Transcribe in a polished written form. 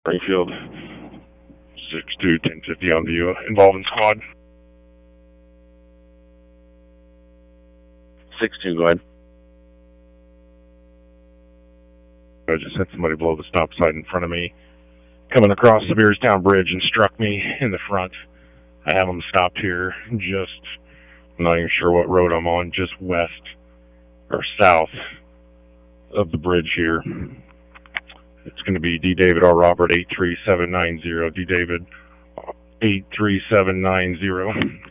Springfield, 6-2-1050 on view, involving squad. 6-2, go ahead. I just had somebody blow the stop sign in front of me, coming across the Beerstown Bridge and struck me in the front. I have them stopped here, just, I'm not even sure what road I'm on, just west or south of the bridge here. It's going to be D. David R. Robert 83790, D. David 83790.